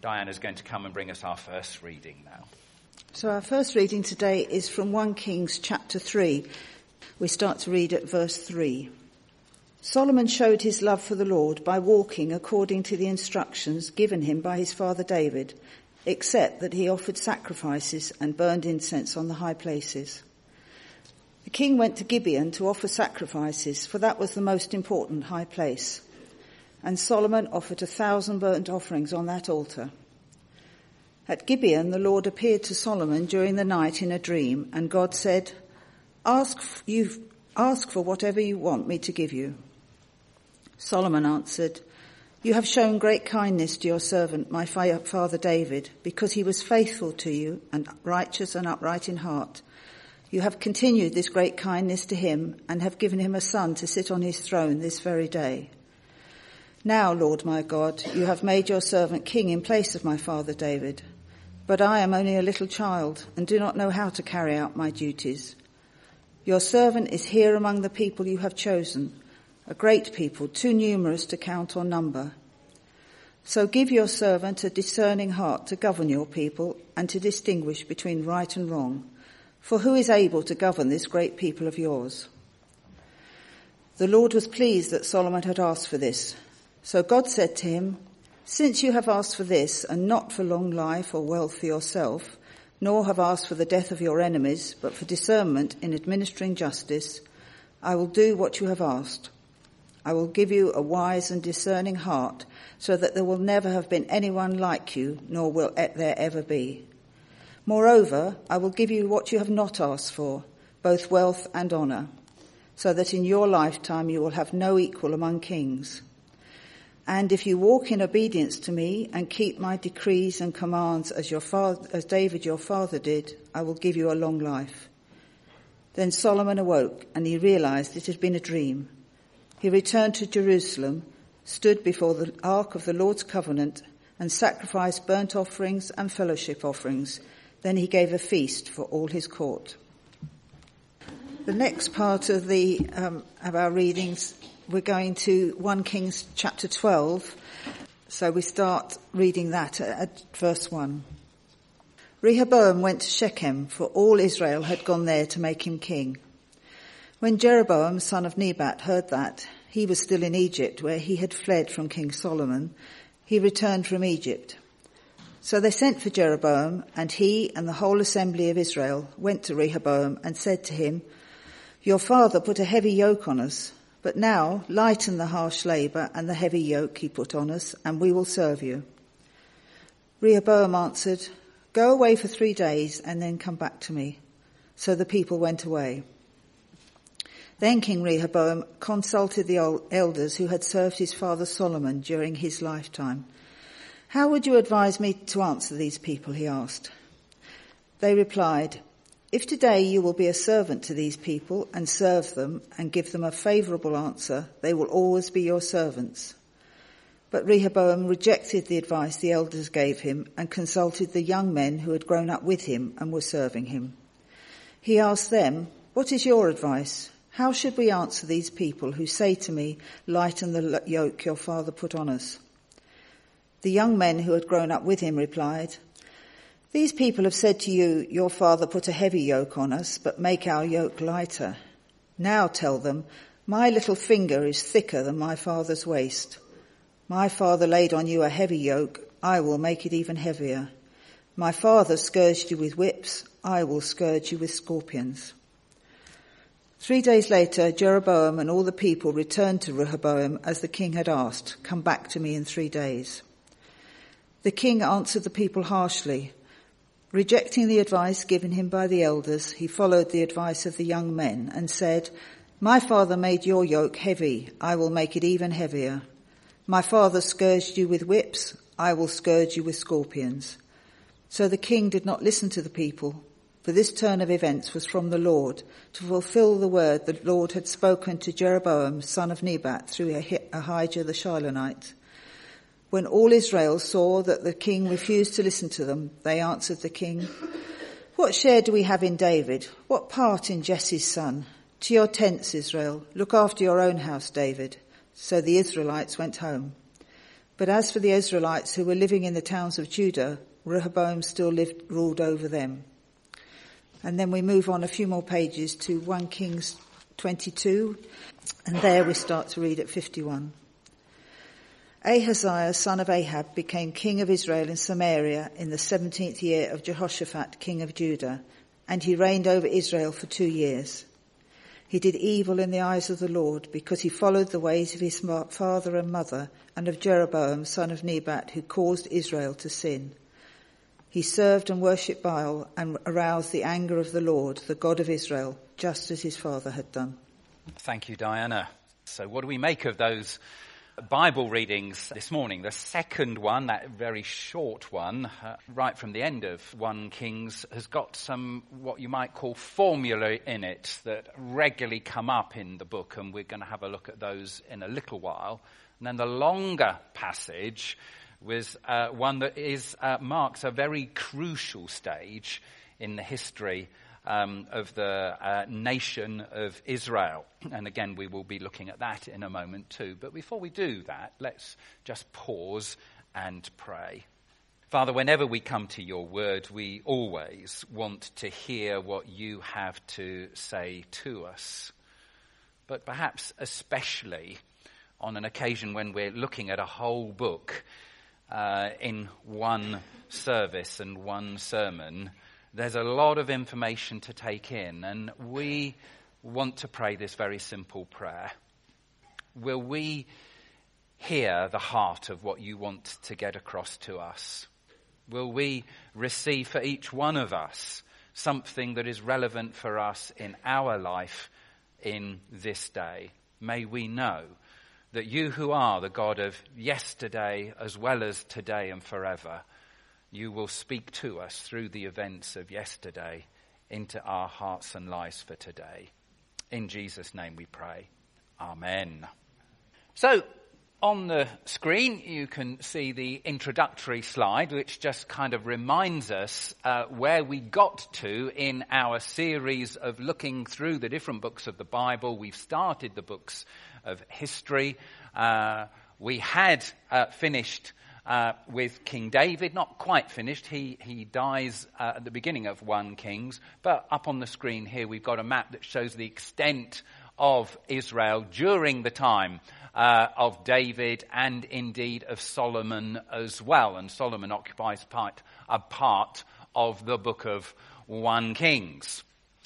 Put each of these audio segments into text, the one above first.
Diana's going to come and bring us our first reading now. So our first reading today is from 1 Kings chapter 3. We start to read at verse 3. Solomon showed his love for the Lord by walking according to the instructions given him by his father David, except that he offered sacrifices and burned incense on the high places. The king went to Gibeon to offer sacrifices, for that was the most important high place. And Solomon offered 1,000 burnt offerings on that altar. At Gibeon, the Lord appeared to Solomon during the night in a dream, and God said, Ask for whatever you want me to give you. Solomon answered, You have shown great kindness to your servant, my father David, because he was faithful to you and righteous and upright in heart. You have continued this great kindness to him and have given him a son to sit on his throne this very day. Now, Lord my God, you have made your servant king in place of my father David, but I am only a little child and do not know how to carry out my duties. Your servant is here among the people you have chosen, a great people, too numerous to count or number. So give your servant a discerning heart to govern your people and to distinguish between right and wrong. For who is able to govern this great people of yours? The Lord was pleased that Solomon had asked for this. So God said to him, Since you have asked for this, and not for long life or wealth for yourself, nor have asked for the death of your enemies, but for discernment in administering justice, I will do what you have asked. I will give you a wise and discerning heart, so that there will never have been anyone like you, nor will there ever be. Moreover, I will give you what you have not asked for, both wealth and honour, so that in your lifetime you will have no equal among kings. And if you walk in obedience to me and keep my decrees and commands as David your father did, I will give you a long life. Then Solomon awoke, and he realized it had been a dream. He returned to Jerusalem, stood before the ark of the Lord's covenant, and sacrificed burnt offerings and fellowship offerings. Then he gave a feast for all his court. The next part of our readings, we're going to 1 Kings chapter 12. So we start reading that at verse 1. Rehoboam went to Shechem, for all Israel had gone there to make him king. When Jeroboam, son of Nebat, heard that he was still in Egypt, where he had fled from King Solomon, he returned from Egypt. So they sent for Jeroboam, and he and the whole assembly of Israel went to Rehoboam and said to him, Your father put a heavy yoke on us, but now lighten the harsh labour and the heavy yoke he put on us, and we will serve you. Rehoboam answered, Go away for 3 days and then come back to me. So the people went away. Then King Rehoboam consulted the elders who had served his father Solomon during his lifetime. How would you advise me to answer these people, he asked. They replied, If today you will be a servant to these people and serve them and give them a favourable answer, they will always be your servants. But Rehoboam rejected the advice the elders gave him and consulted the young men who had grown up with him and were serving him. He asked them, What is your advice? How should we answer these people who say to me, Lighten the yoke your father put on us? The young men who had grown up with him replied, These people have said to you, Your father put a heavy yoke on us, but make our yoke lighter. Now tell them, My little finger is thicker than my father's waist. My father laid on you a heavy yoke, I will make it even heavier. My father scourged you with whips, I will scourge you with scorpions. 3 days later, Jeroboam and all the people returned to Rehoboam as the king had asked, Come back to me in 3 days. The king answered the people harshly. Rejecting the advice given him by the elders, he followed the advice of the young men and said, My father made your yoke heavy, I will make it even heavier. My father scourged you with whips, I will scourge you with scorpions. So the king did not listen to the people, for this turn of events was from the Lord, to fulfill the word the Lord had spoken to Jeroboam, son of Nebat, through Ahijah the Shilonite. When all Israel saw that the king refused to listen to them, they answered the king, What share do we have in David? What part in Jesse's son? To your tents, Israel. Look after your own house, David. So the Israelites went home. But as for the Israelites who were living in the towns of Judah, Rehoboam still ruled over them. And then we move on a few more pages to 1 Kings 22, and there we start to read at 51. Ahaziah, son of Ahab, became king of Israel in Samaria in the 17th year of Jehoshaphat, king of Judah, and he reigned over Israel for 2 years. He did evil in the eyes of the Lord because he followed the ways of his father and mother and of Jeroboam, son of Nebat, who caused Israel to sin. He served and worshipped Baal and aroused the anger of the Lord, the God of Israel, just as his father had done. Thank you, Diana. So what do we make of those Bible readings this morning? The second one, that very short one, right from the end of 1 Kings, has got some what you might call formula in it that regularly come up in the book, and we're going to have a look at those in a little while. And then the longer passage was one that marks a very crucial stage in the history of the nation of Israel. And again, we will be looking at that in a moment too. But before we do that, let's just pause and pray. Father, whenever we come to your word, we always want to hear what you have to say to us. But perhaps especially on an occasion when we're looking at a whole book in one service and one sermon, there's a lot of information to take in, and we want to pray this very simple prayer. Will we hear the heart of what you want to get across to us? Will we receive for each one of us something that is relevant for us in our life in this day? May we know that you, who are the God of yesterday as well as today and forever, you will speak to us through the events of yesterday into our hearts and lives for today. In Jesus' name we pray. Amen. So, on the screen you can see the introductory slide, which just kind of reminds us where we got to in our series of looking through the different books of the Bible. We've started the books of history. We had finished with King David, not quite finished. He dies at the beginning of 1 Kings. But up on the screen here we've got a map that shows the extent of Israel during the time of David and indeed of Solomon as well. And Solomon occupies a part of the book of 1 Kings.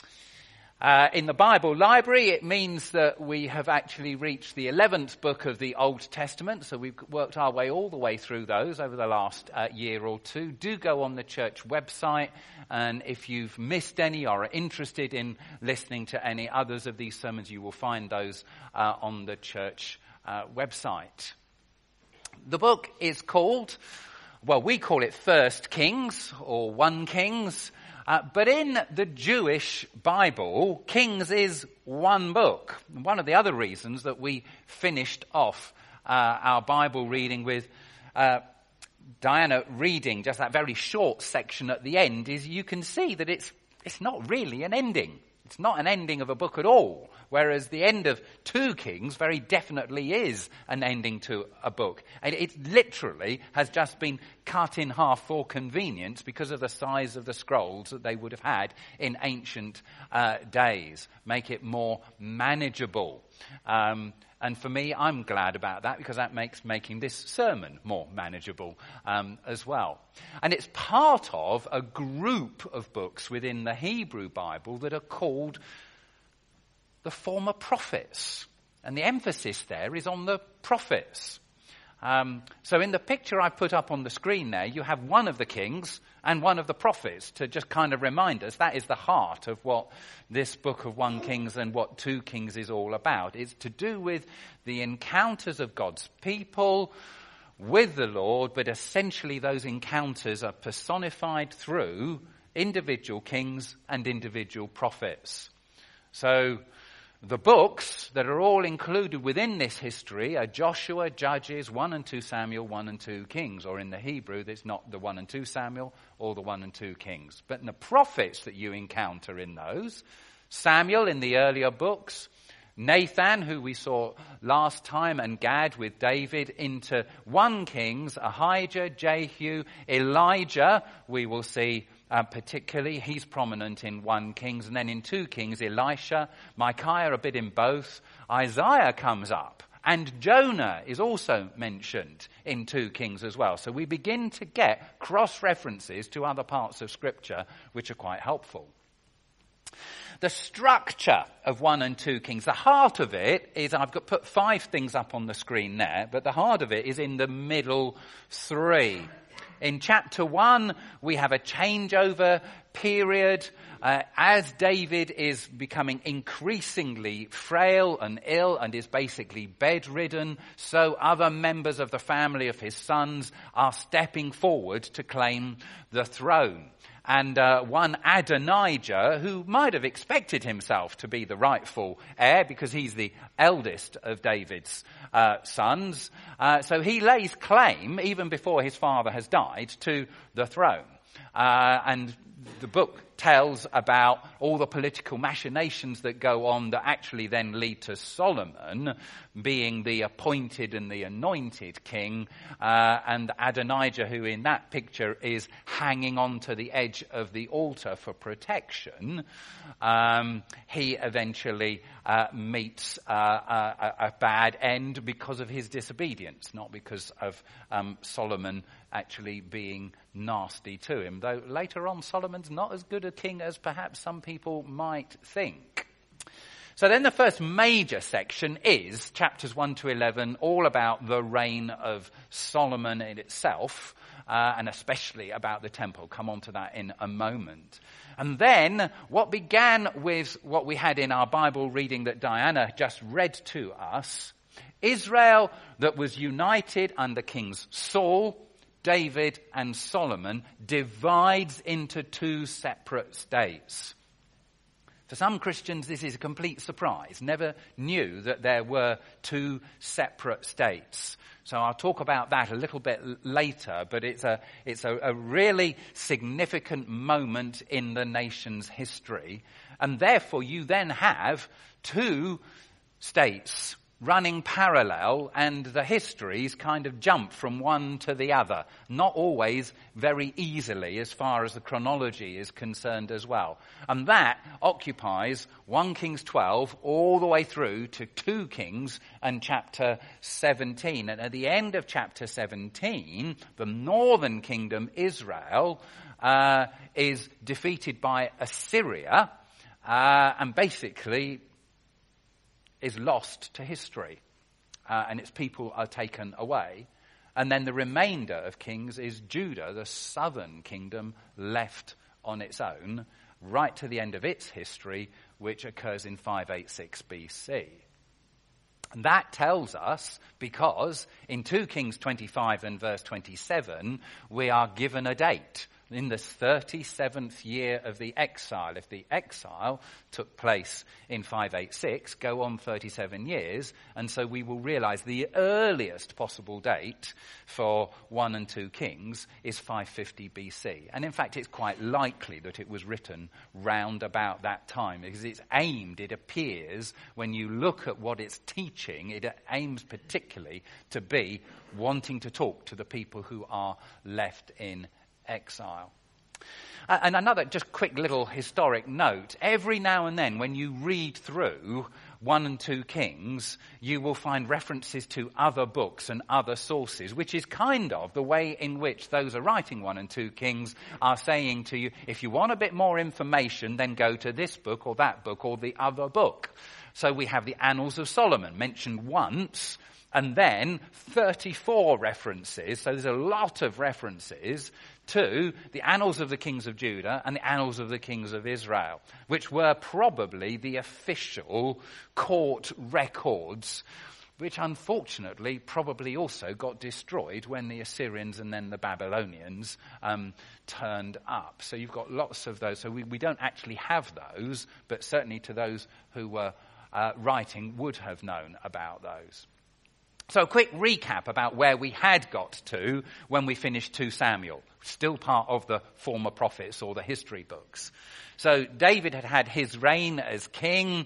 In the Bible library, it means that we have actually reached the 11th book of the Old Testament, so we've worked our way all the way through those over the last year or two. Do go on the church website, and if you've missed any or are interested in listening to any others of these sermons, you will find those on the church website. The book is called, well, we call it 1 Kings or 1 Kings. But in the Jewish Bible, Kings is one book. One of the other reasons that we finished off our Bible reading with Diana reading just that very short section at the end is you can see that it's not really an ending. It's not an ending of a book at all, whereas the end of 2 Kings very definitely is an ending to a book. And it literally has just been cut in half for convenience because of the size of the scrolls that they would have had in ancient days, make it more manageable. And for me, I'm glad about that because that makes making this sermon more manageable as well. And it's part of a group of books within the Hebrew Bible that are called the former prophets. And the emphasis there is on the prophets. So in the picture I put up on the screen there, you have one of the kings and one of the prophets to just kind of remind us that is the heart of what this book of 1 Kings and what 2 Kings is all about. It's to do with the encounters of God's people with the Lord, but essentially those encounters are personified through individual kings and individual prophets. So the books that are all included within this history are Joshua, Judges, 1 and 2 Samuel, 1 and 2 Kings. Or in the Hebrew, it's not the 1 and 2 Samuel or the 1 and 2 Kings. But in the prophets that you encounter in those, Samuel in the earlier books, Nathan, who we saw last time, and Gad with David, into 1 Kings, Ahijah, Jehu, Elijah, we will see particularly, he's prominent in 1 Kings, and then in 2 Kings, Elisha, Micaiah a bit in both, Isaiah comes up, and Jonah is also mentioned in 2 Kings as well. So we begin to get cross-references to other parts of Scripture, which are quite helpful. The structure of 1 and 2 Kings, the heart of it is, I've put 5 things up on the screen there, but the heart of it is in the middle 3. In chapter 1, we have a changeover period as David is becoming increasingly frail and ill and is basically bedridden. So other members of the family of his sons are stepping forward to claim the throne. And one Adonijah, who might have expected himself to be the rightful heir because he's the eldest of David's sons, so he lays claim, even before his father has died, to the throne. And the book tells about all the political machinations that go on that actually then lead to Solomon being the appointed and the anointed king, and Adonijah, who in that picture is hanging on to the edge of the altar for protection, he eventually meets a bad end because of his disobedience, not because of Solomon actually being nasty to him. Though later on Solomon's not as good a king as perhaps some people might think. So then the first major section is chapters 1 to 11, all about the reign of Solomon in itself, and especially about the temple. Come on to that in a moment. And then what began with what we had in our Bible reading that Diana just read to us, Israel that was united under Kings Saul, David and Solomon, divides into 2 separate states. For some Christians, this is a complete surprise. Never knew that there were 2 separate states. So I'll talk about that a little bit later, but it's a really significant moment in the nation's history. And therefore, you then have 2 states running parallel, and the histories kind of jump from one to the other, not always very easily as far as the chronology is concerned as well. And that occupies 1 Kings 12 all the way through to 2 Kings and chapter 17. And at the end of chapter 17, the northern kingdom, Israel, is defeated by Assyria, and basically is lost to history, and its people are taken away. And then the remainder of Kings is Judah, the southern kingdom, left on its own, right to the end of its history, which occurs in 586 BC. And that tells us, because in 2 Kings 25 and verse 27, we are given a date. In the 37th year of the exile. If the exile took place in 586, go on 37 years, and so we will realize the earliest possible date for 1 and 2 Kings is 550 BC. And in fact, it's quite likely that it was written round about that time, because it's aimed, it appears, when you look at what it's teaching, it aims particularly to be wanting to talk to the people who are left in exile. And another just quick little historic note. Every now and then when you read through 1 and 2 Kings, you will find references to other books and other sources, which is kind of the way in which those are writing 1 and 2 Kings are saying to you, if you want a bit more information, then go to this book or that book or the other book. So we have the Annals of Solomon mentioned once, and then 34 references, so there's a lot of references to the Annals of the Kings of Judah and the Annals of the Kings of Israel, which were probably the official court records, which unfortunately probably also got destroyed when the Assyrians and then the Babylonians turned up. So you've got lots of those. So we don't actually have those, but certainly to those who were writing would have known about those. So a quick recap about where we had got to when we finished 2 Samuel, still part of the former prophets or the history books. So David had had his reign as king.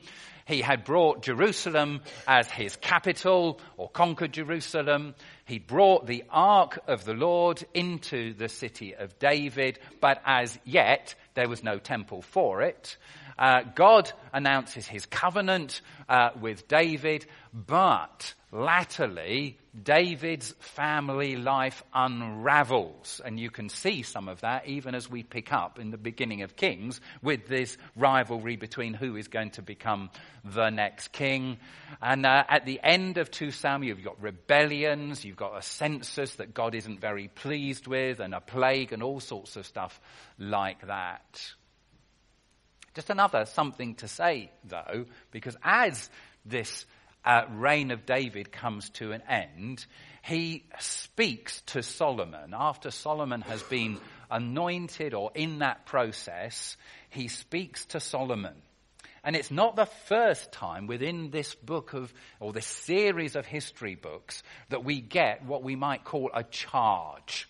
He had brought Jerusalem as his capital, or conquered Jerusalem. He brought the ark of the Lord into the city of David, but as yet there was no temple for it. God announces his covenant with David, but latterly David's family life unravels. And you can see some of that even as we pick up in the beginning of Kings with this rivalry between who is going to become the next king. And at the end of 2 Samuel, you've got rebellions, you've got a census that God isn't very pleased with, and a plague and all sorts of stuff like that. Just another something to say, though, because as this reign of David comes to an end, he speaks to Solomon. After Solomon has been anointed or in that process, he speaks to Solomon. And it's not the first time within this book or this series of history books that we get what we might call a charge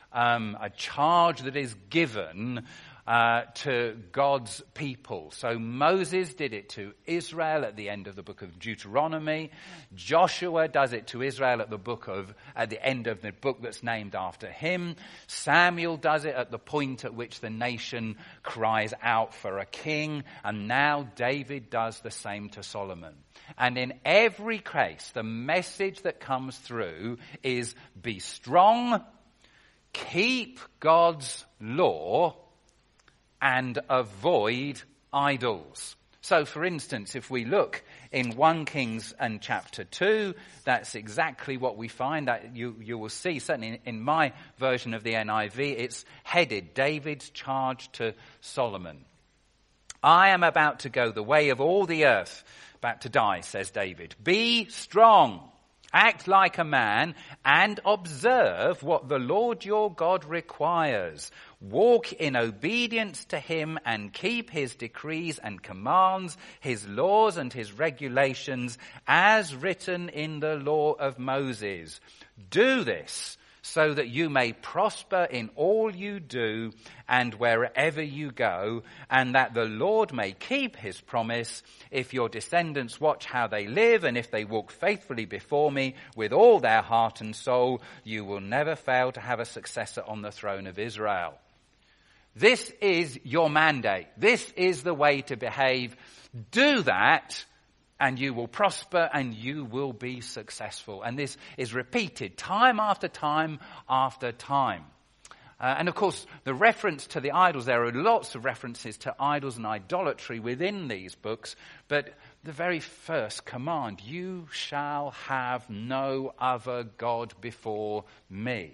that is given to God's people. So Moses did it to Israel at the end of the book of Deuteronomy. Joshua does it to Israel at the end of the book that's named after him. Samuel does it at the point at which the nation cries out for a king. And now David does the same to Solomon. And in every case, the message that comes through is be strong, keep God's law, and avoid idols. So, for instance, if we look in 1 Kings and chapter 2, that's exactly what we find. That you will see, certainly in my version of the NIV, it's headed, David's charge to Solomon. I am about to go the way of all the earth, about to die, says David. Be strong. Act like a man and observe what the Lord your God requires. Walk in obedience to him and keep his decrees and commands, his laws and his regulations as written in the law of Moses. Do this so that you may prosper in all you do and wherever you go, and that the Lord may keep his promise if your descendants watch how they live, and if they walk faithfully before me with all their heart and soul, you will never fail to have a successor on the throne of Israel. This is your mandate. This is the way to behave. Do that, and you will prosper and you will be successful. And this is repeated time after time after time. And of course, the reference to the idols, there are lots of references to idols and idolatry within these books. But the very first command, you shall have no other God before me,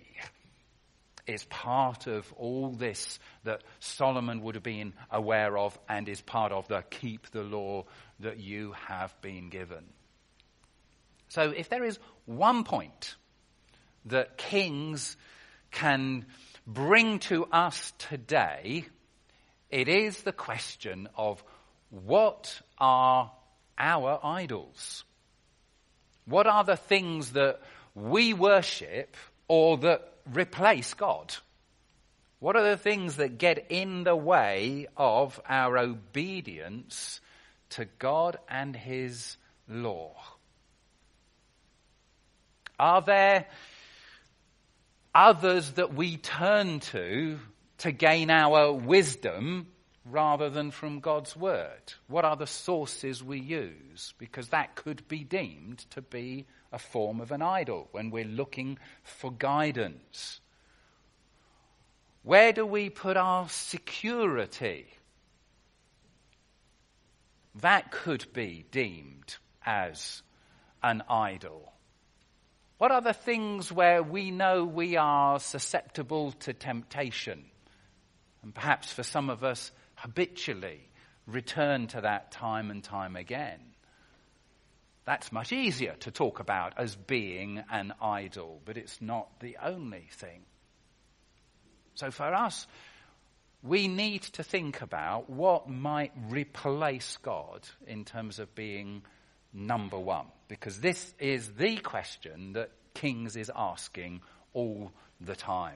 is part of all this that Solomon would have been aware of and is part of the keep the law that you have been given. So if there is one point that Kings can bring to us today, it is the question of what are our idols? What are the things that we worship or that replace God? What are the things that get in the way of our obedience to God and his law? Are there others that we turn to gain our wisdom rather than from God's word? What are the sources we use? Because that could be deemed to be a form of an idol when we're looking for guidance. Where do we put our security? That could be deemed as an idol. What are the things where we know we are susceptible to temptation? And perhaps for some of us, habitually return to that time and time again. That's much easier to talk about as being an idol, but it's not the only thing. So for us, we need to think about what might replace God in terms of being number one, because this is the question that Kings is asking all the time.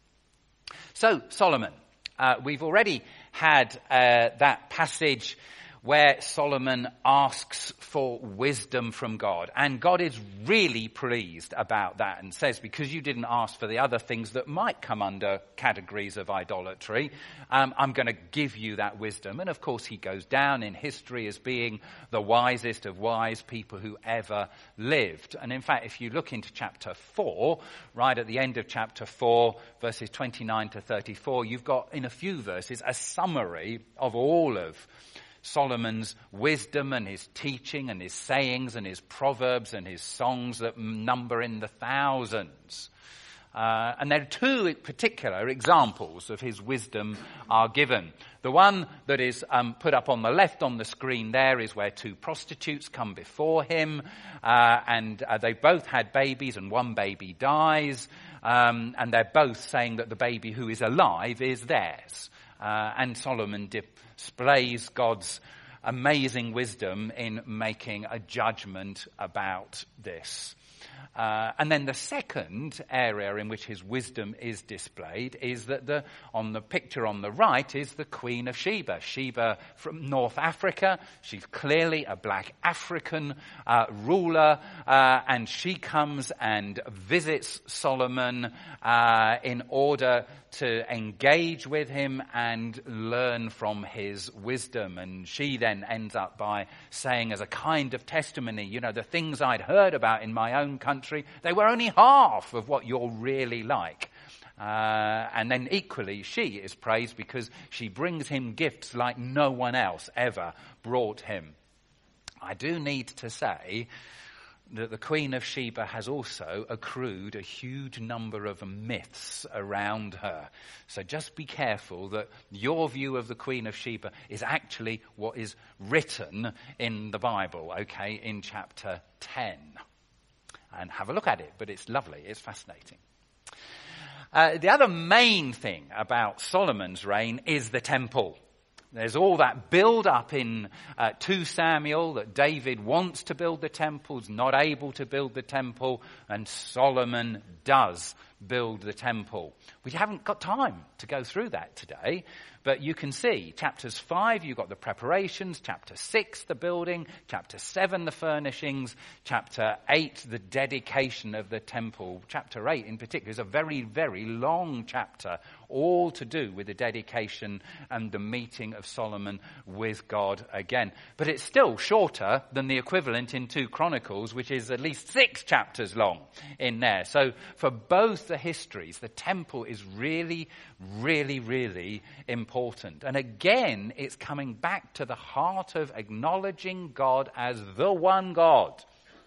So Solomon, we've already had that passage where Solomon asks for wisdom from God. And God is really pleased about that and says, because you didn't ask for the other things that might come under categories of idolatry, I'm going to give you that wisdom. And of course, he goes down in history as being the wisest of wise people who ever lived. And in fact, if you look into chapter 4, right at the end of chapter 4, verses 29 to 34, you've got in a few verses a summary of all of Solomon's wisdom and his teaching and his sayings and his proverbs and his songs that number in the thousands. And there are two particular examples of his wisdom are given. The one that is put up on the left on the screen there is where two prostitutes come before him, and they both had babies and one baby dies, and they're both saying that the baby who is alive is theirs. And Solomon displays God's amazing wisdom in making a judgment about this. And then the second area in which his wisdom is displayed is that on the picture on the right is the Queen of Sheba. Sheba from North Africa. She's clearly a black African ruler, and she comes and visits Solomon in order to engage with him and learn from his wisdom. And she then ends up by saying as a kind of testimony, you know, the things I'd heard about in my own country, they were only half of what you're really like. And then equally, she is praised because she brings him gifts like no one else ever brought him. I do need to say that the Queen of Sheba has also accrued a huge number of myths around her. So just be careful that your view of the Queen of Sheba is actually what is written in the Bible, okay, in chapter 10. And have a look at it, but it's lovely, it's fascinating. The other main thing about Solomon's reign is the temple. There's all that build up in 2 Samuel that David wants to build the temple, is not able to build the temple, and Solomon does build the temple. We haven't got time to go through that today, but you can see chapters 5, you've got the preparations, chapter 6, the building, chapter 7, the furnishings, chapter 8, the dedication of the temple. Chapter 8 in particular is a very, very long chapter, all to do with the dedication and the meeting of Solomon with God again. But it's still shorter than the equivalent in 2 Chronicles, which is at least 6 chapters long in there. So for both the histories, the temple is really, really, really important. And again, it's coming back to the heart of acknowledging God as the one God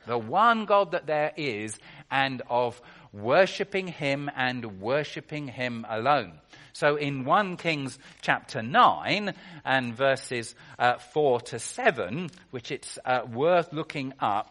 that there is, and of worshipping him and worshipping him alone. So in 1 Kings chapter 9 and verses 4 to 7, which it's worth looking up,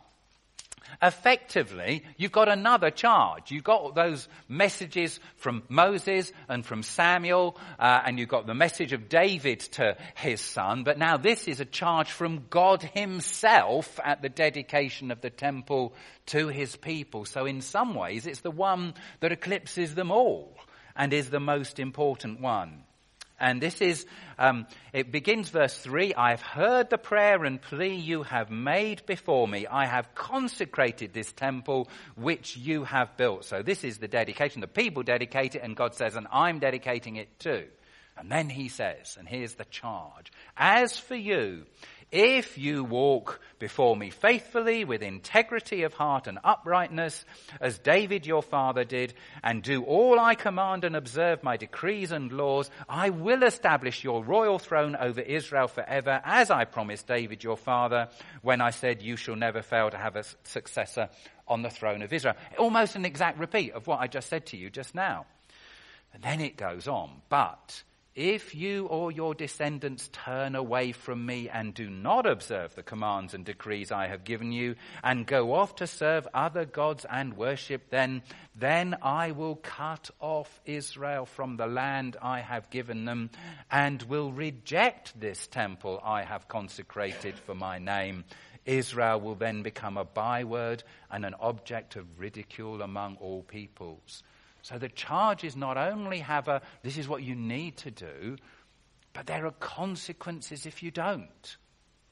effectively, you've got another charge. You've got those messages from Moses and from Samuel, and you've got the message of David to his son. But now this is a charge from God himself at the dedication of the temple to his people. So in some ways, it's the one that eclipses them all and is the most important one. And this is, it begins verse 3, I have heard the prayer and plea you have made before me. I have consecrated this temple which you have built. So this is the dedication. The people dedicate it, and God says, and I'm dedicating it too. And then he says, and here's the charge, as for you, if you walk before me faithfully with integrity of heart and uprightness, as David your father did, and do all I command and observe my decrees and laws, I will establish your royal throne over Israel forever, as I promised David your father, when I said you shall never fail to have a successor on the throne of Israel. Almost an exact repeat of what I just said to you just now. And then it goes on, but if you or your descendants turn away from me and do not observe the commands and decrees I have given you and go off to serve other gods and worship them, then I will cut off Israel from the land I have given them and will reject this temple I have consecrated for my name. Israel will then become a byword and an object of ridicule among all peoples. So the charge is not only this is what you need to do, but there are consequences if you don't.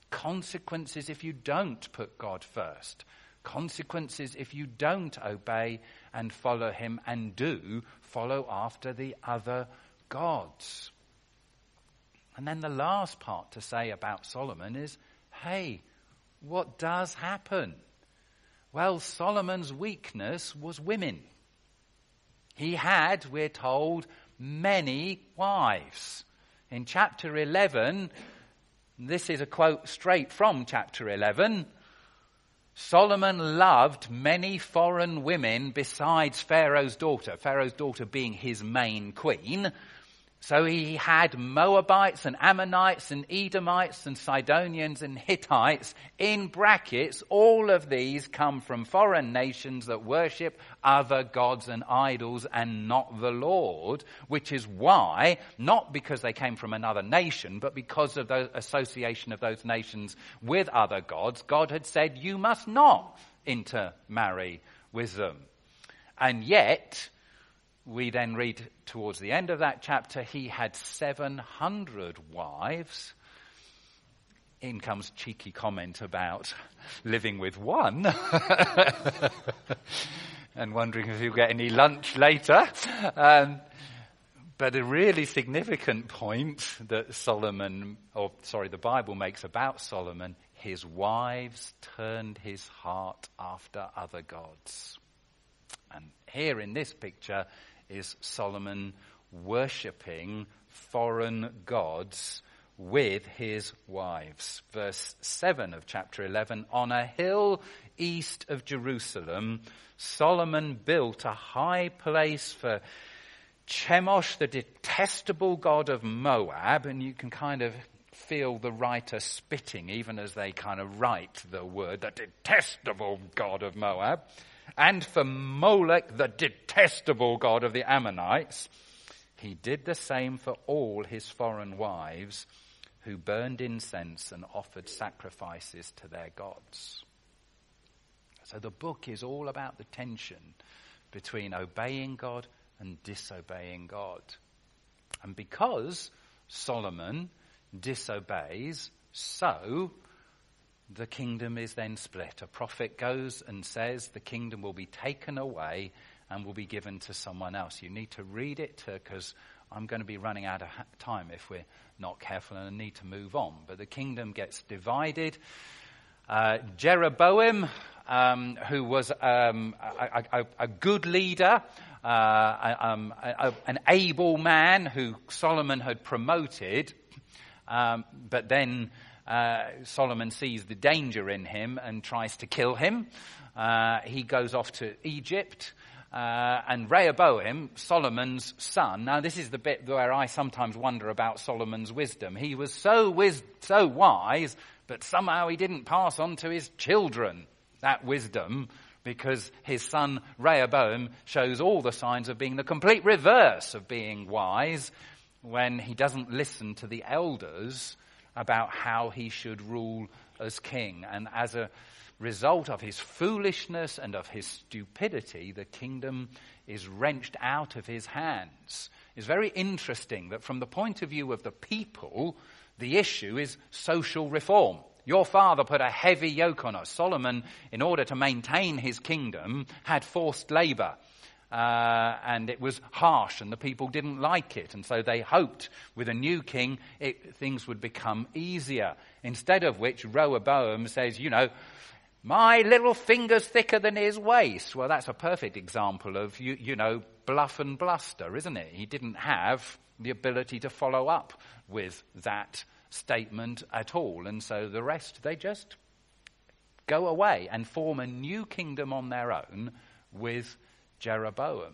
Consequences if you don't put God first. Consequences if you don't obey and follow him and do follow after the other gods. And then the last part to say about Solomon is, hey, what does happen? Well, Solomon's weakness was women. He had, we're told, many wives. In chapter 11, this is a quote straight from chapter 11, Solomon loved many foreign women besides Pharaoh's daughter being his main queen. So he had Moabites and Ammonites and Edomites and Sidonians and Hittites. In brackets, all of these come from foreign nations that worship other gods and idols and not the Lord, which is why, not because they came from another nation, but because of the association of those nations with other gods, God had said, you must not intermarry with them. And yet, we then read towards the end of that chapter, he had 700 wives. In comes cheeky comment about living with one and wondering if he'll get any lunch later. But a really significant point that the Bible makes about Solomon, his wives turned his heart after other gods. And here in this picture is Solomon worshipping foreign gods with his wives. Verse 7 of chapter 11, on a hill east of Jerusalem, Solomon built a high place for Chemosh, the detestable god of Moab, and you can kind of feel the writer spitting even as they kind of write the word, the detestable god of Moab. And for Molech, the detestable god of the Ammonites. He did the same for all his foreign wives who burned incense and offered sacrifices to their gods. So the book is all about the tension between obeying God and disobeying God. And because Solomon disobeys, so the kingdom is then split. A prophet goes and says the kingdom will be taken away and will be given to someone else. You need to read it because I'm going to be running out of time if we're not careful, and I need to move on. But the kingdom gets divided. Jeroboam, who was a good leader, an able man who Solomon had promoted, but then Solomon sees the danger in him and tries to kill him. He goes off to Egypt. And Rehoboam, Solomon's son, now this is the bit where I sometimes wonder about Solomon's wisdom. He was so wise, but somehow he didn't pass on to his children that wisdom, because his son Rehoboam shows all the signs of being the complete reverse of being wise when he doesn't listen to the elders about how he should rule as king. And as a result of his foolishness and of his stupidity, the kingdom is wrenched out of his hands. It's very interesting that from the point of view of the people, the issue is social reform. Your father put a heavy yoke on us. Solomon, in order to maintain his kingdom, had forced labor. And it was harsh and the people didn't like it. And so they hoped with a new king, things would become easier. Instead of which, Rehoboam says, my little finger's thicker than his waist. Well, that's a perfect example of, bluff and bluster, isn't it? He didn't have the ability to follow up with that statement at all. And so the rest, they just go away and form a new kingdom on their own with Jeroboam.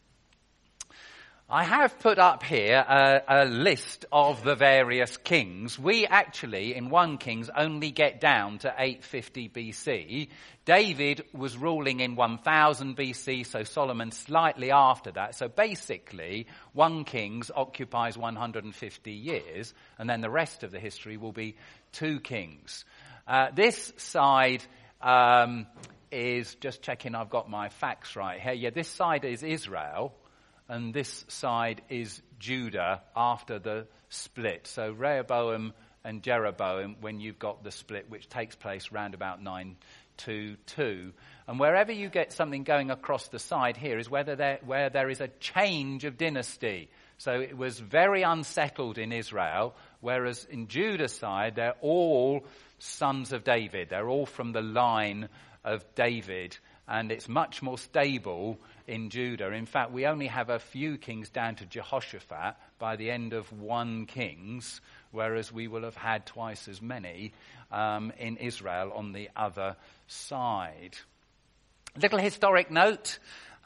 I have put up here a list of the various kings. We actually, in 1 Kings, only get down to 850 BC. David was ruling in 1000 BC, so Solomon slightly after that. So basically, 1 Kings occupies 150 years, and then the rest of the history will be 2 Kings. This side is, just checking I've got my facts right here. Yeah, this side is Israel. And this side is Judah after the split. So Rehoboam and Jeroboam when you've got the split which takes place round about 922. And wherever you get something going across the side here is where there is a change of dynasty. So it was very unsettled in Israel, whereas in Judah's side, they're all sons of David. They're all from the line of David, and it's much more stable in Judah. In fact, we only have a few kings down to Jehoshaphat by the end of 1 Kings, whereas we will have had twice as many in Israel on the other side. Little historic note.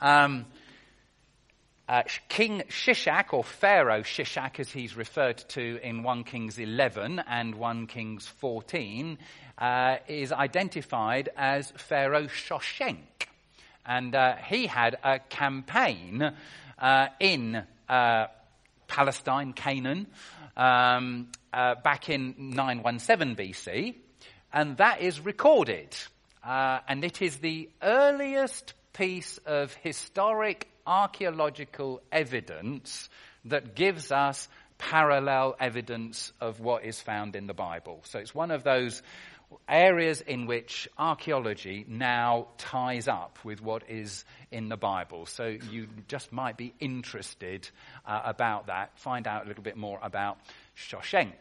King Shishak, or Pharaoh Shishak as he's referred to in 1 Kings 11 and 1 Kings 14, is identified as Pharaoh Shoshenq. And he had a campaign in Palestine, Canaan, back in 917 BC, and that is recorded. And it is the earliest piece of historic archaeological evidence that gives us parallel evidence of what is found in the Bible. So it's one of those areas in which archaeology now ties up with what is in the Bible. So you just might be interested about that. Find out a little bit more about Shoshenq.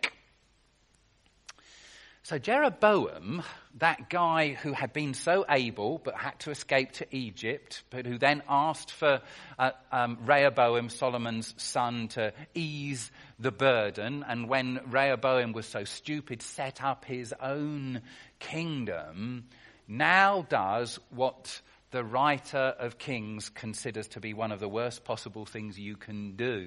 So Jeroboam, that guy who had been so able but had to escape to Egypt, but who then asked for Rehoboam, Solomon's son, to ease the burden, and when Rehoboam was so stupid, set up his own kingdom, now does what the writer of Kings considers to be one of the worst possible things you can do.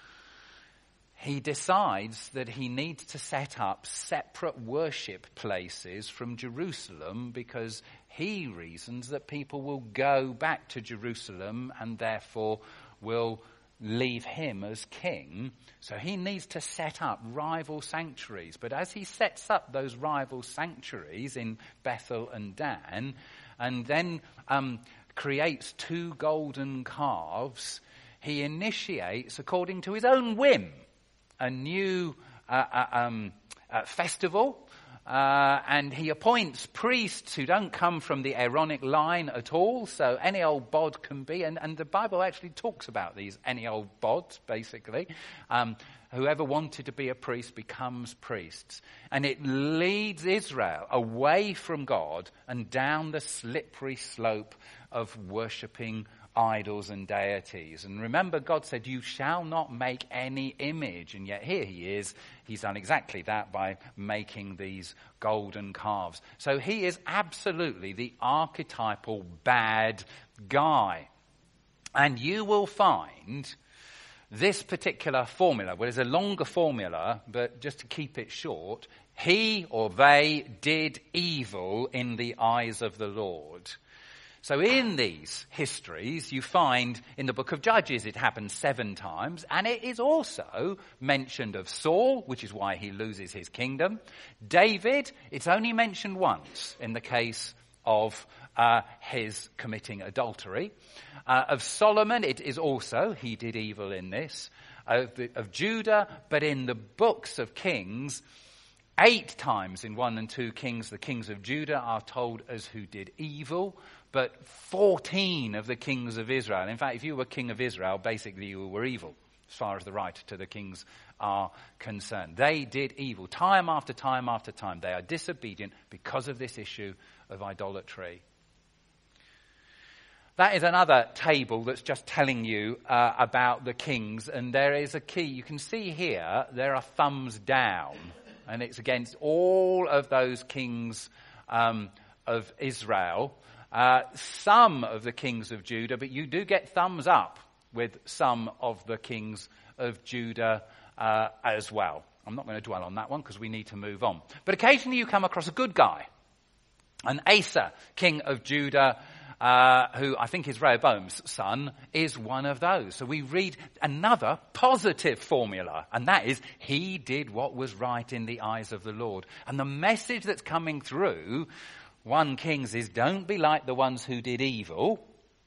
He decides that he needs to set up separate worship places from Jerusalem because he reasons that people will go back to Jerusalem and therefore will leave him as king. So he needs to set up rival sanctuaries. But as he sets up those rival sanctuaries in Bethel and Dan, and then creates 2 golden calves, he initiates, according to his own whim, a new festival, and he appoints priests who don't come from the Aaronic line at all, so any old bod can be, and the Bible actually talks about these any old bods, basically. Whoever wanted to be a priest becomes priests. And it leads Israel away from God and down the slippery slope of worshipping idols and deities. And remember, God said, you shall not make any image. And yet here he is. He's done exactly that by making these golden calves. So he is absolutely the archetypal bad guy. And you will find this particular formula, well, it's a longer formula, but just to keep it short, he or they did evil in the eyes of the Lord. So in these histories, you find in the book of Judges it happens 7 times, and it is also mentioned of Saul, which is why he loses his kingdom. David, it's only mentioned once in the case of his committing adultery. Of Solomon, it is also, he did evil in this. Of Judah, but in the books of Kings, 8 times in 1 and 2 Kings, the kings of Judah are told as who did evil, but 14 of the kings of Israel. In fact, if you were king of Israel, basically you were evil, as far as the right to the kings are concerned. They did evil time after time after time. They are disobedient because of this issue of idolatry. That is another table that's just telling you about the kings, and there is a key. You can see here there are thumbs down, and it's against all of those kings of Israel. Some of the kings of Judah, but you do get thumbs up with some of the kings of Judah as well. I'm not going to dwell on that one because we need to move on. But occasionally you come across a good guy. And Asa, king of Judah, who I think is Rehoboam's son, is one of those. So we read another positive formula, and that is he did what was right in the eyes of the Lord. And the message that's coming through 1 Kings is don't be like the ones who did evil,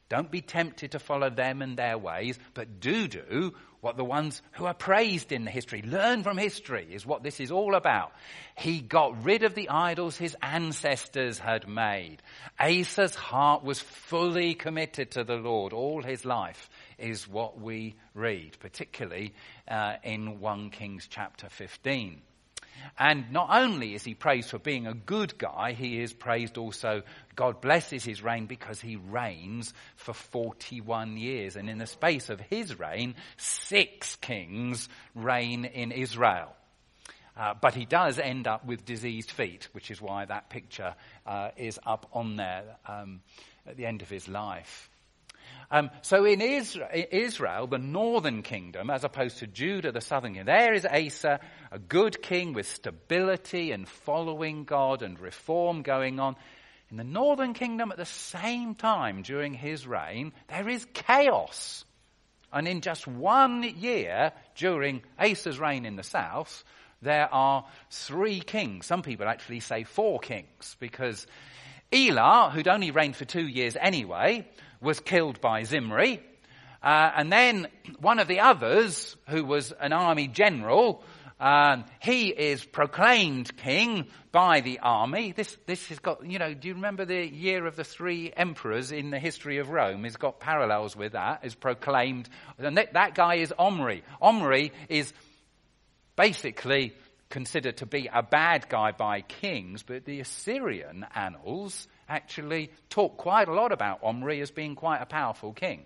Don't be tempted to follow them and their ways, but do what the ones who are praised in the history. Learn from history is what this is all about. He got rid of the idols his ancestors had made. Asa's heart was fully committed to the Lord all his life, is what we read, particularly in 1 Kings chapter 15. And not only is he praised for being a good guy, he is praised also, God blesses his reign because he reigns for 41 years. And in the space of his reign, 6 kings reign in Israel. But he does end up with diseased feet, which is why that picture is up on there at the end of his life. So in Israel, the northern kingdom, as opposed to Judah, the southern kingdom, there is Asa, a good king with stability and following God and reform going on. In the northern kingdom, at the same time during his reign, there is chaos. And in just 1 year, during Asa's reign in the south, there are 3 kings. Some people actually say 4 kings, because Elah, who'd only reigned for 2 years anyway, was killed by Zimri. And then one of the others, who was an army general, he is proclaimed king by the army. This has got, do you remember the year of the 3 emperors in the history of Rome? It's got parallels with that. Is proclaimed. And that guy is Omri. Omri is basically considered to be a bad guy by kings, but the Assyrian annals actually talk quite a lot about Omri as being quite a powerful king.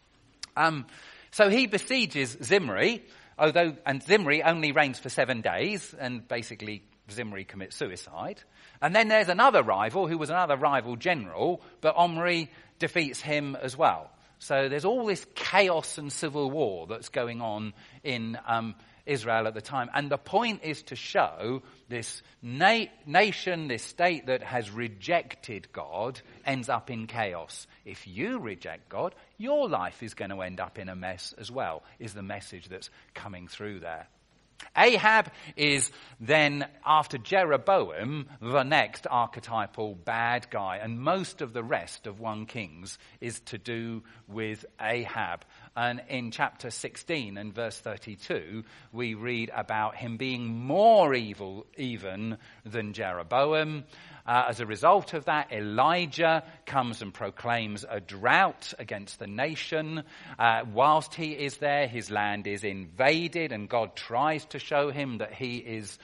So he besieges Zimri, and Zimri only reigns for 7 days, and basically Zimri commits suicide. And then there's another rival who was another rival general, but Omri defeats him as well. So there's all this chaos and civil war that's going on in Israel at the time. And the point is to show this nation, this state that has rejected God, ends up in chaos. If you reject God, your life is going to end up in a mess as well, is the message that's coming through there. Ahab is then, after Jeroboam, the next archetypal bad guy. And most of the rest of 1 Kings is to do with Ahab. And in chapter 16 and verse 32, we read about him being more evil even than Jeroboam. As a result of that, Elijah comes and proclaims a drought against the nation. Whilst he is there, his land is invaded, and God tries to show him that he is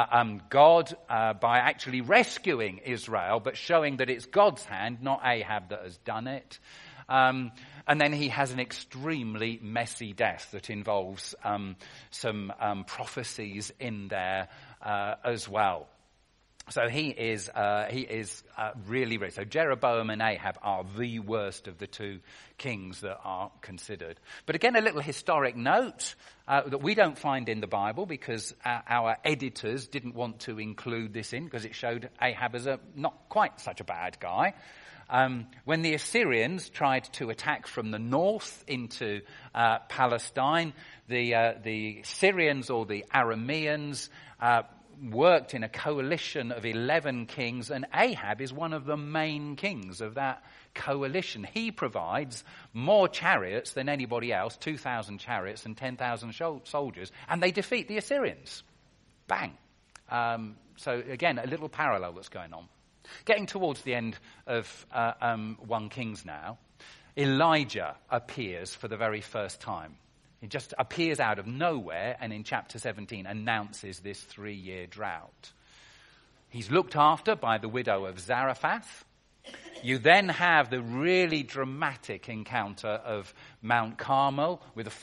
God by actually rescuing Israel, but showing that it's God's hand, not Ahab, that has done it. And then he has an extremely messy death that involves some prophecies in there as well. So he is really rich. So Jeroboam and Ahab are the worst of the 2 kings that are considered. But again, a little historic note that we don't find in the Bible, because our editors didn't want to include this in, because it showed Ahab as not quite such a bad guy. When the Assyrians tried to attack from the north into Palestine, the Syrians or the Arameans worked in a coalition of 11 kings, and Ahab is one of the main kings of that coalition. He provides more chariots than anybody else, 2,000 chariots and 10,000 soldiers, and they defeat the Assyrians. Bang. So again, a little parallel that's going on. Getting towards the end of 1 Kings now, Elijah appears for the very first time. He just appears out of nowhere, and in chapter 17 announces this 3-year drought. He's looked after by the widow of Zarephath. You then have the really dramatic encounter of Mount Carmel with the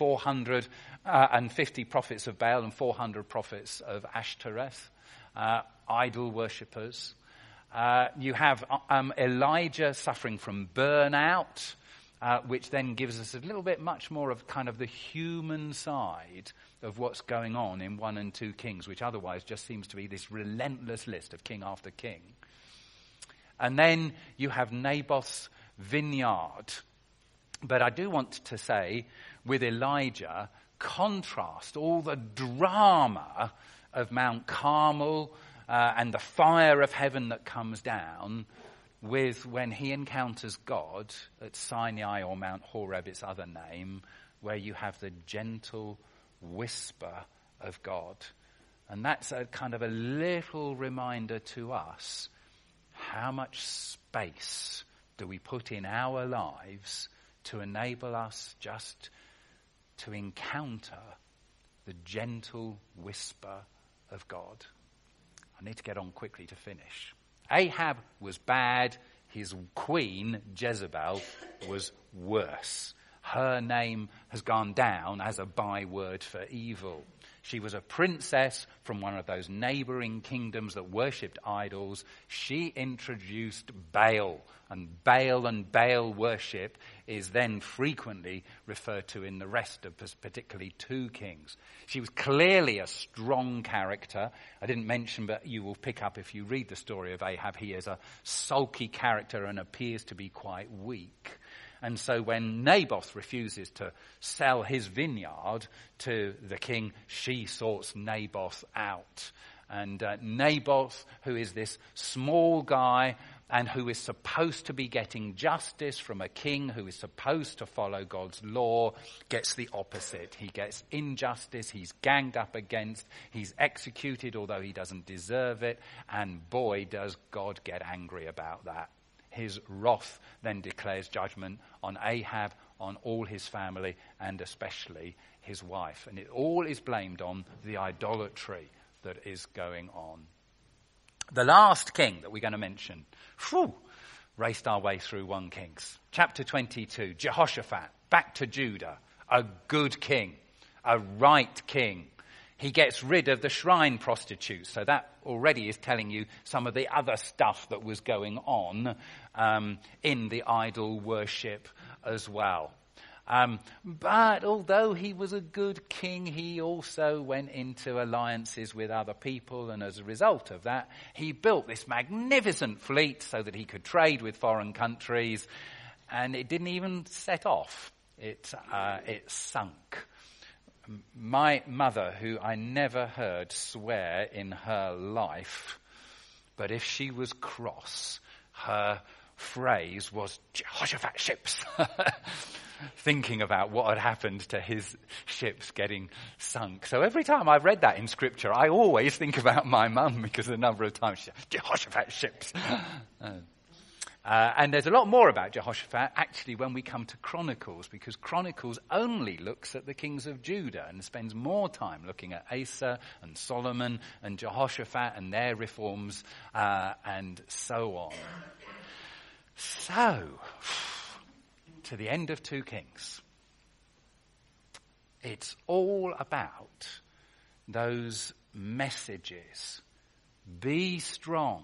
450 prophets of Baal and 400 prophets of Ashtoreth, idol worshippers. You have Elijah suffering from burnout, which then gives us a little bit much more of kind of the human side of what's going on in 1 and 2 Kings, which otherwise just seems to be this relentless list of king after king. And then you have Naboth's vineyard. But I do want to say, with Elijah, contrast all the drama of Mount Carmel and the fire of heaven that comes down with when he encounters God at Sinai or Mount Horeb, its other name, where you have the gentle whisper of God. And that's a kind of a little reminder to us, how much space do we put in our lives to enable us just to encounter the gentle whisper of God. I need to get on quickly to finish. Ahab was bad. His queen, Jezebel, was worse. Her name has gone down as a byword for evil. She was a princess from one of those neighboring kingdoms that worshipped idols. She introduced Baal, and Baal worship is then frequently referred to in the rest of particularly 2 Kings. She was clearly a strong character. I didn't mention, but you will pick up if you read the story of Ahab, he is a sulky character and appears to be quite weak. And so when Naboth refuses to sell his vineyard to the king, she sorts Naboth out. And Naboth, who is this small guy and who is supposed to be getting justice from a king who is supposed to follow God's law, gets the opposite. He gets injustice, he's ganged up against, he's executed although he doesn't deserve it, and boy does God get angry about that. His wrath then declares judgment on Ahab, on all his family, and especially his wife. And it all is blamed on the idolatry that is going on. The last king that we're going to mention, raced our way through 1 Kings. Chapter 22, Jehoshaphat, back to Judah, a good king, a right king. He gets rid of the shrine prostitutes. So that already is telling you some of the other stuff that was going on in the idol worship as well. But although he was a good king, he also went into alliances with other people. And as a result of that, he built this magnificent fleet so that he could trade with foreign countries. And it didn't even set off. It sunk. My mother, who I never heard swear in her life, but if she was cross, her phrase was Jehoshaphat ships, thinking about what had happened to his ships getting sunk. So every time I've read that in scripture, I always think about my mum, because the number of times she said, Jehoshaphat ships. And there's a lot more about Jehoshaphat actually when we come to Chronicles, because Chronicles only looks at the kings of Judah and spends more time looking at Asa and Solomon and Jehoshaphat and their reforms and so on. So, to the end of 2 Kings, it's all about those messages. Be strong.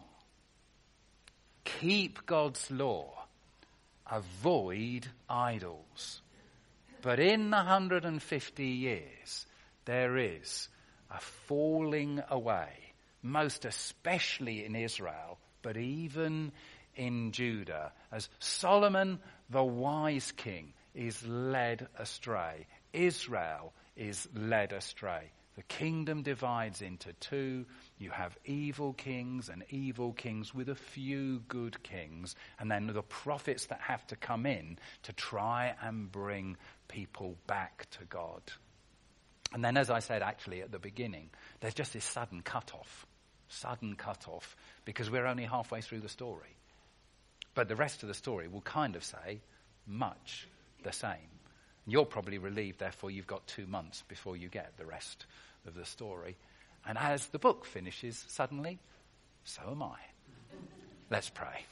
Keep God's law. Avoid idols. But in the 150 years, there is a falling away, most especially in Israel, but even in Judah, as Solomon, the wise king, is led astray. Israel is led astray. The kingdom divides into 2. You have evil kings and evil kings with a few good kings. And then the prophets that have to come in to try and bring people back to God. And then, as I said actually at the beginning, there's just this sudden cut-off, because we're only halfway through the story. But the rest of the story will kind of say much the same. You're probably relieved, therefore, you've got 2 months before you get the rest of the story. And as the book finishes, suddenly, so am I. Let's pray.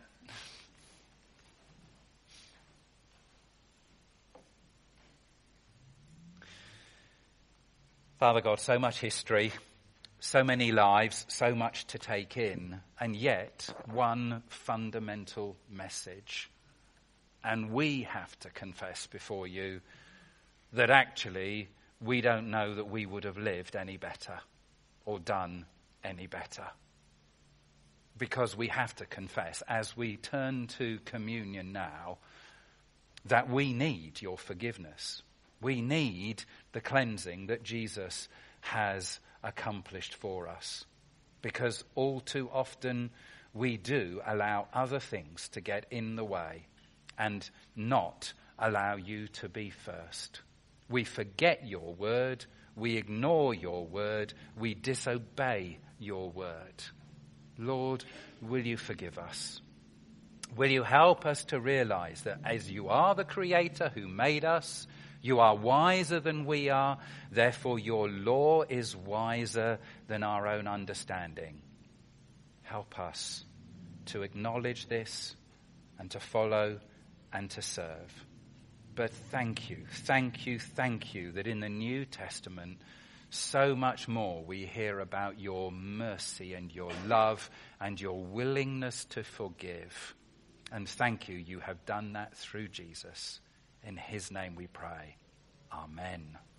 Father God, so much history, so many lives, so much to take in, and yet one fundamental message. And we have to confess before you that actually we don't know that we would have lived any better or done any better. Because we have to confess, as we turn to communion now, that we need your forgiveness. We need the cleansing that Jesus has accomplished for us. Because all too often we do allow other things to get in the way and not allow you to be first. We forget your word, we ignore your word, we disobey your word. Lord, will you forgive us? Will you help us to realize that as you are the creator who made us, you are wiser than we are, therefore your law is wiser than our own understanding. Help us to acknowledge this and to follow and to serve. But thank you that in the New Testament, so much more we hear about your mercy and your love and your willingness to forgive. And thank you, you have done that through Jesus. In his name we pray. Amen.